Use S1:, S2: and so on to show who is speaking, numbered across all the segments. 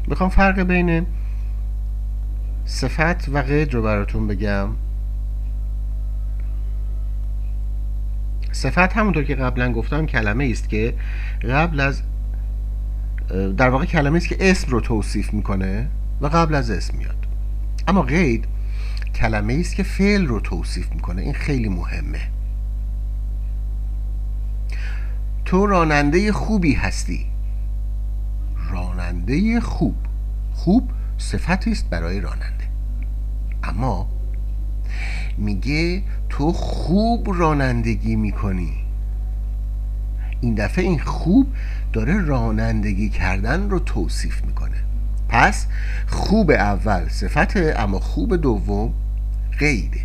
S1: میخوام فرق بین صفت و قید رو براتون بگم. صفت همونطور که قبلا گفتم کلمه است که قبل از در واقع کلمه است که اسم رو توصیف میکنه و قبل از اسم میاد. اما قید کلمه است که فعل رو توصیف میکنه. این خیلی مهمه. تو راننده خوبی هستی. راننده خوب. خوب صفتی است برای راننده. اما میگه تو خوب رانندگی میکنی. این دفعه این خوب داره رانندگی کردن رو توصیف میکنه. پس خوب اول صفته، اما خوب دوم قیده.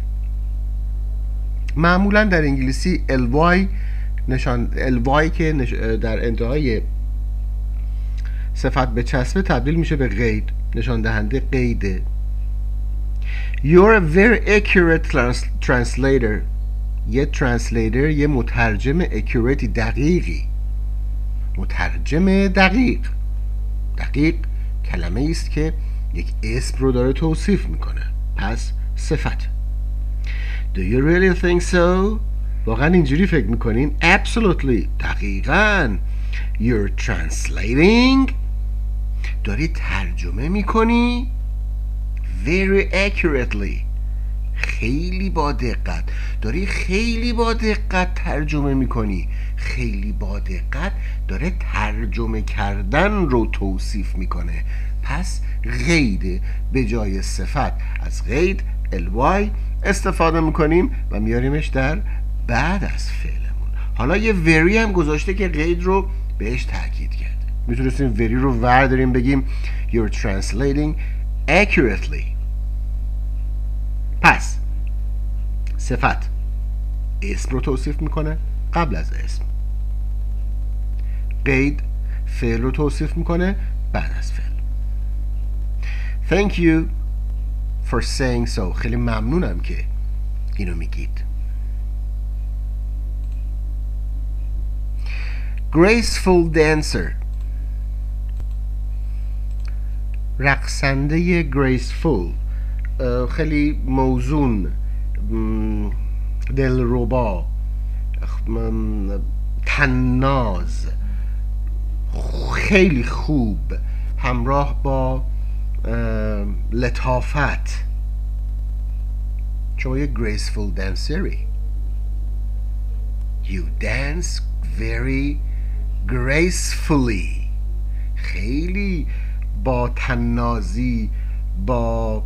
S1: معمولا در انگلیسی ly که در انتهای صفت به چسبه تبدیل میشه به قید، نشان دهنده قیده. You're a very accurate translator. یه ترنسلیتر، یه مترجم accurate، دقیقی. مترجم دقیق. دقیق کلمه است که یک اسم رو داره توصیف میکنه. پس صفت. Do you really think so? واقعا اینجوری فکر میکنین؟ Absolutely. دقیقاً. You're translating. داری ترجمه میکنی. Very accurately. خیلی با دقت. داری خیلی با دقت ترجمه میکنی. خیلی با دقت داره ترجمه کردن رو توصیف میکنه. پس قید به جای صفت از قید ly استفاده میکنیم و میاریمش در بعد از فعلمون. حالا یه very هم گذاشته که قید رو بهش تاکید کرده. میتونستیم very رو ورداریم بگیم You're translating accurately. پس صفت اسم رو توصیف میکنه قبل از اسم. قید فعل رو توصیف میکنه بعد از فعل. Thank you for saying so. خیلی ممنونم که اینو میگید. Graceful dancer. رقصنده graceful، خیلی موزون، دلربا، طناز، خیلی خوب، همراه با لطافت. شما یه graceful dancery. You dance very gracefully. خیلی با طنازی، با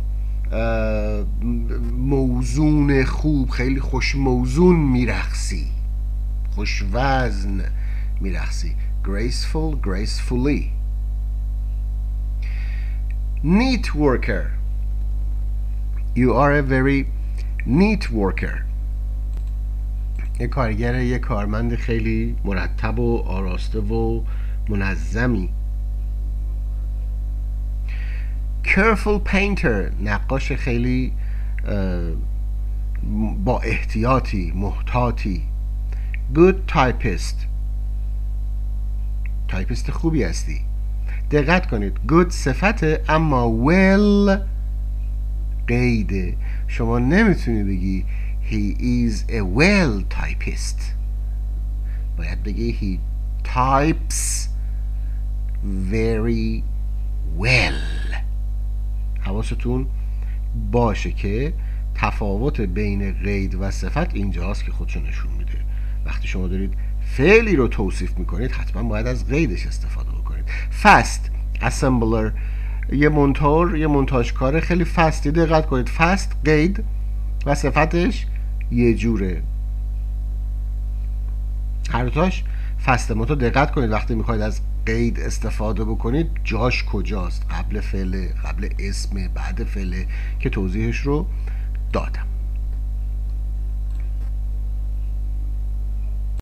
S1: موزون خوب، خیلی خوش موزون میرقصی، خوش وزن میرقصی. Graceful, gracefully. Neat worker. You are a very neat worker. یک کارگر، یک کارمند خیلی مرتب و آراسته و منظمی. Careful painter. نقاش خیلی با احتیاطی، محتاطی. Good typist. تایپیست خوبی هستی. دقت کنید good صفته اما well قیده. شما نمیتونی بگی he is a well typist. باید بگی he types very well. حواستون باشه که تفاوت بین قید و صفت اینجاست که خودشو نشون میده. وقتی شما دارید فعلی رو توصیف میکنید حتما باید از قیدش استفاده بکنید. fast assembler. یه مونتور، یه مونتاژکار خیلی فستی. دقت کنید fast قید و صفتش یه جوره. هر دوتاش فسته. منتها دقت کنید وقتی میخواید از قید استفاده بکنید جاش کجاست. قبل فعل، قبل اسم، بعد فعل که توضیحش رو دادم.